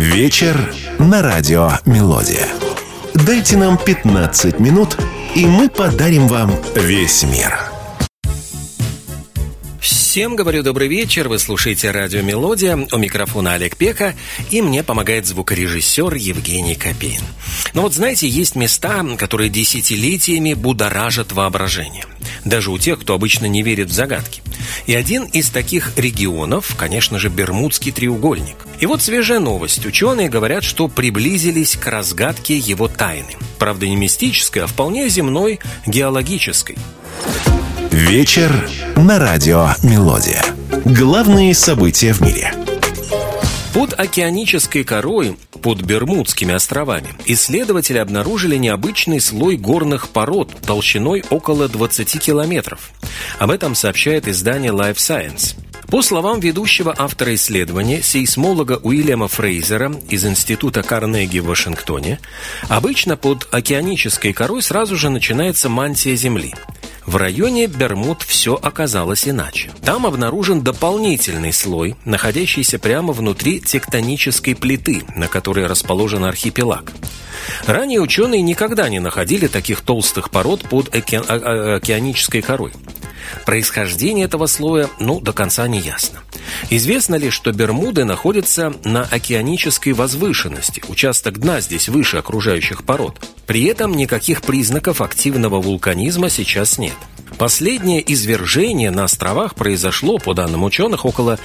Вечер на радио «Мелодия». Дайте нам 15 минут, и мы подарим вам весь мир. Всем говорю добрый вечер, вы слушаете радио «Мелодия», у микрофона Олег Пека, и мне помогает звукорежиссер Евгений Копейн. Но вот знаете, есть места, которые десятилетиями будоражат воображение. Даже у тех, кто обычно не верит в загадки. И один из таких регионов, конечно же, Бермудский треугольник. И вот свежая новость. Ученые говорят, что приблизились к разгадке его тайны. Правда, не мистической, а вполне земной, геологической. Вечер на радио «Мелодия». Главные события в мире. Под океанической корой, под Бермудскими островами, исследователи обнаружили необычный слой горных пород толщиной около 20 километров. Об этом сообщает издание Life Science. По словам ведущего автора исследования, сейсмолога Уильяма Фрейзера из Института Карнеги в Вашингтоне, обычно под океанической корой сразу же начинается мантия Земли. В районе Бермуд все оказалось иначе. Там обнаружен дополнительный слой, находящийся прямо внутри тектонической плиты, на которой расположен архипелаг. Ранее ученые никогда не находили таких толстых пород под океанической корой. Происхождение этого слоя, до конца не ясно. Известно лишь, что Бермуды находятся на океанической возвышенности, участок дна здесь выше окружающих пород. При этом никаких признаков активного вулканизма сейчас нет. Последнее извержение на островах произошло, по данным ученых, около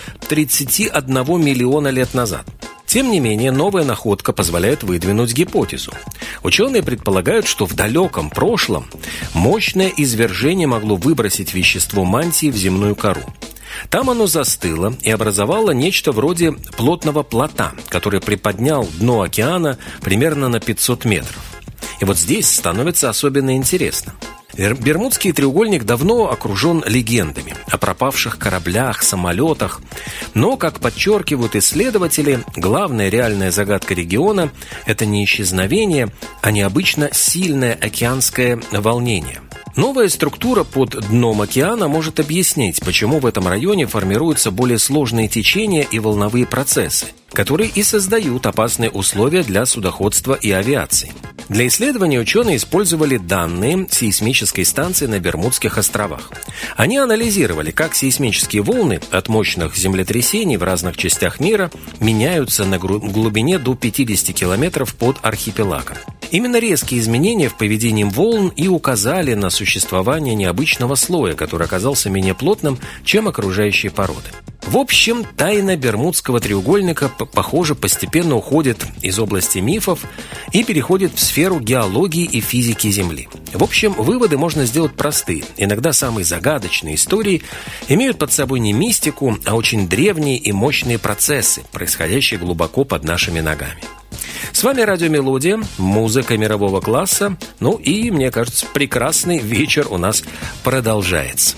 31 миллиона лет назад. Тем не менее, новая находка позволяет выдвинуть гипотезу. Ученые предполагают, что в далеком прошлом мощное извержение могло выбросить вещество мантии в земную кору. Там оно застыло и образовало нечто вроде плотного плота, который приподнял дно океана примерно на 500 метров. И вот здесь становится особенно интересно. Бермудский треугольник давно окружен легендами о пропавших кораблях, самолетах. Но, как подчеркивают исследователи, главная реальная загадка региона – это не исчезновение, а необычно сильное океанское волнение. Новая структура под дном океана может объяснить, почему в этом районе формируются более сложные течения и волновые процессы, которые и создают опасные условия для судоходства и авиации. Для исследования ученые использовали данные сейсмической станции на Бермудских островах. Они анализировали, как сейсмические волны от мощных землетрясений в разных частях мира меняются на глубине до 50 километров под архипелагом. Именно резкие изменения в поведении волн и указали на существование необычного слоя, который оказался менее плотным, чем окружающие породы. В общем, тайна Бермудского треугольника, похоже, постепенно уходит из области мифов и переходит в сферу геологии и физики Земли. В общем, выводы можно сделать простые. Иногда самые загадочные истории имеют под собой не мистику, а очень древние и мощные процессы, происходящие глубоко под нашими ногами. С вами радио «Мелодия», музыка мирового класса. И, мне кажется, прекрасный вечер у нас продолжается.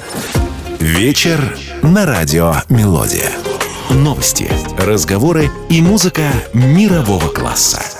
Вечер на радио «Мелодия». Новости, разговоры и музыка мирового класса.